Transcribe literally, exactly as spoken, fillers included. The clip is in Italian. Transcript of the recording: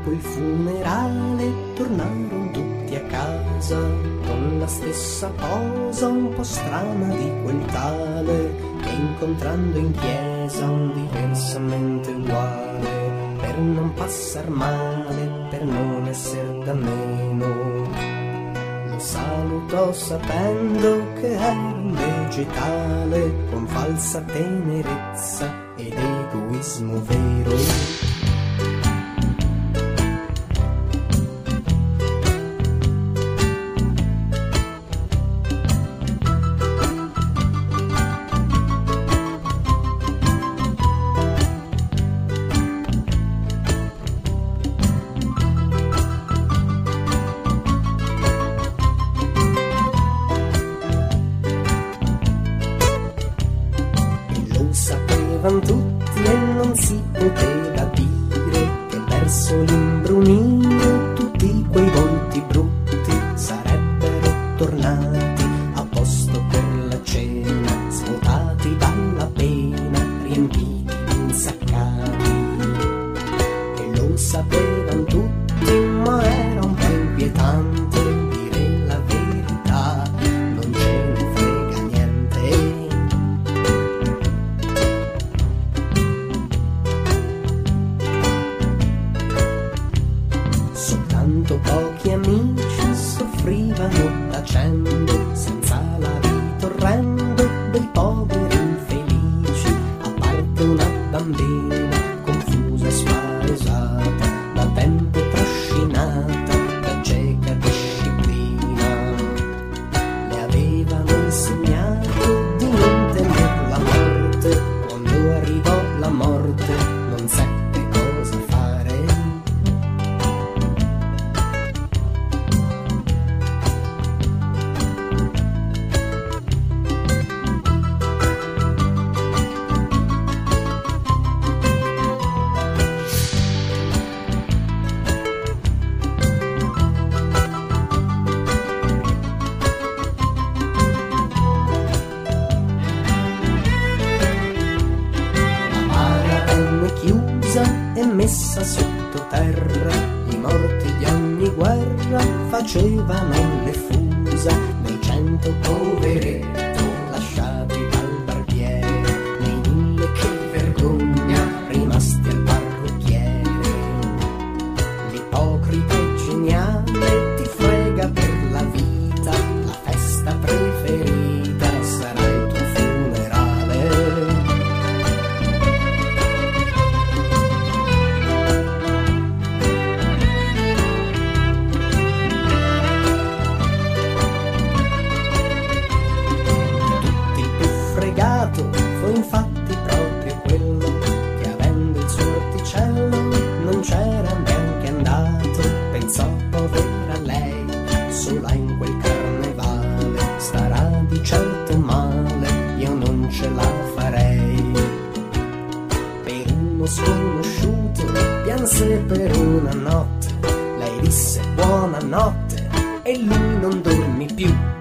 dopo il funerale tornarono tutti a casa con la stessa posa un po' strana di quel tale che incontrando in chiesa un diversamente uguale, per non passar male, per non esser da meno, lo salutò sapendo che era un vegetale con falsa tenerezza ed egoismo vero. Tutti e non si poteva dire che verso l'imbrunire tutti quei volti brutti sarebbero tornati a posto per la cena, svuotati dalla pena, riempiti di insaccati. E lo sapevano tutti, ma era un po' inquietante dire la verità, non ce ne frega niente. Pochi amici soffrivano tacendo, senza la vita orrendo dei poveri infelici, a parte una bambina confusa e spaesata, da tempo trascinata da cieca disciplina. Le avevano insegnato di non temer la morte, quando arrivò la morte non seppe cosa fare. Chiusa e messa sottoterra, i morti di ogni guerra facevano le fusa nei cento poveretti lasciati dal barbiere, nei mille che vergogna rimasti al parrucchiere. L'ipocrita e geniale ti frega per la vita, la festa preferita sarà il tuo funerale. Fu infatti proprio quello che, avendo il suo orticello, non c'era neanche andato. Pensò, povera lei, sola in quel carnevale, starà di certo male, io non ce la farei. Per uno sconosciuto pianse per una notte, lei disse buonanotte e lui non dormì più.